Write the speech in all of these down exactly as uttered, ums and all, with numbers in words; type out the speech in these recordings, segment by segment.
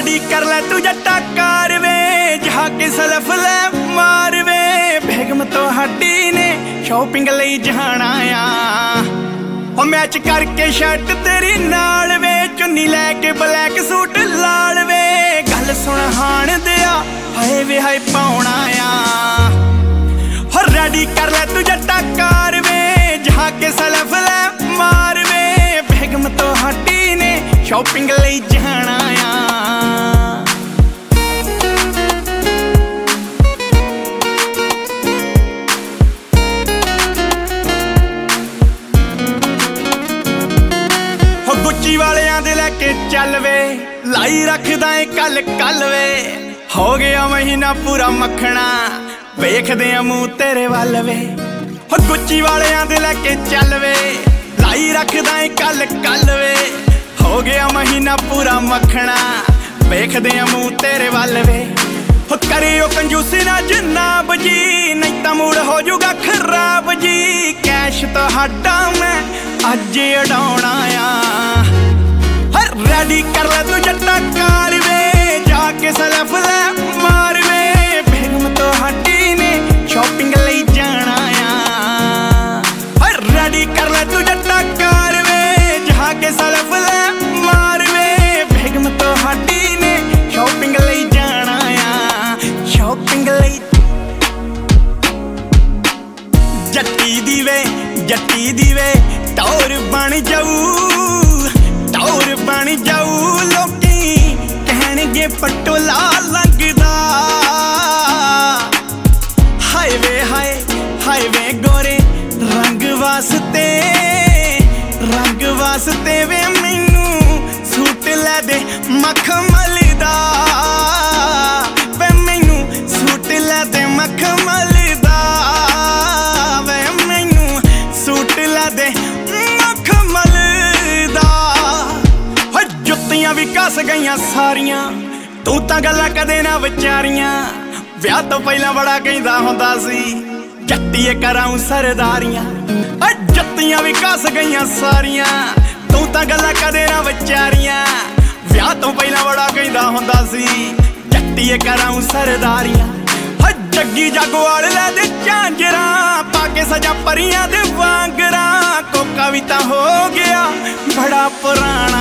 ready कर ले तू जट्टा कार वे जाके सलफ ले मार वे बेगम तो हड्डी ने शॉपिंग लई जाना आ ओ मैच करके शर्ट तेरी नाल वे चुन्नी लैके ब्लैक सूट लाल वे गल सुन हाण दिया हाय वे हाय पाउणा आ हो रेडी कर ले तू जट्टा कार वे जाके सलफ ले मार वे बेगम तो हड्डी ने शॉपिंग लई जाना आ गुच्ची वालियां दे लैके चल वे लाई रखदा ए कल कल वे हो गया महीना पूरा मखना वेखदे आ मूंह तेरे वल वे हो गुच्ची वालियां दे लैके चल वे लाई रखदा ए कल कल वे हो गया महीना पूरा मखना वेखदे आ मूंह तेरे वल वे हो करियो कंजूसी ना जनाब जी नहीं तां मूड हो जूगा खराब जी कैश तुहाडा मैं अज उड़ाउणा आ रेडी कर ले तू जट्टा कार वे जाके सलफ ले मार वे बेगम तो हड्डी ने शॉपिंग लई जाना आ रेडी कर ले तू जट्टा कार वे जाके सलफ ले मार वे बेगम तो हड्डी ने शॉपिंग लई जाना आ शॉपिंग लई जट्टी दी वे जट्टी दी वे टौर बन जाऊ टौर बन जाऊ लोकी कहणगे पटोला लगदा हाय वे हाय हाय वे गोरे रंग वास्ते रंग वास्ते वे मैनू सूट लै दे मखमल दा वे मैनू सूट लै दे मखमल दा वे मैनू सूट लै दे मखमल दा जुत्तियां भी कस गईयां सारियां तू तां गल्लां कदे ना विचारियां विआह तो पहला बड़ा कहंदा हुंदा सी जट्टीए कराऊं सरदारियां जुत्तियां भी कस गईयां सारियां तू तां गल्लां कदे ना विचारियां विआह तो पहला बड़ा कहंदा हुंदा सी जट्टीए कराऊं सरदारियां जग्गी जागोआल लै दे झांजरां पाके सजा परियां दे वांगरां कोका भी तां हो गया बड़ा पुराना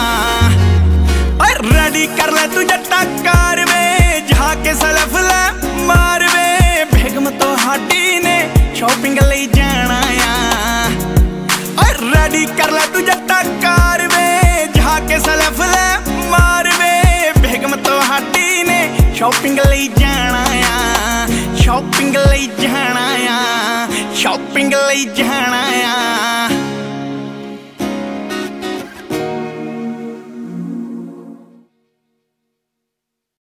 आ रेडी कर ले तू जट्टा कार वे जाके सलफ ले मार वे बेगम तो हड्डी ने शॉपिंग लई जाना आ रेडी कर ले तू जट्टा कार वे जाके सलफ ले मार वे बेगम तो हड्डी ने शॉपिंग लई जाना आ शॉपिंग लई जाना आ शॉपिंग लई जाना आ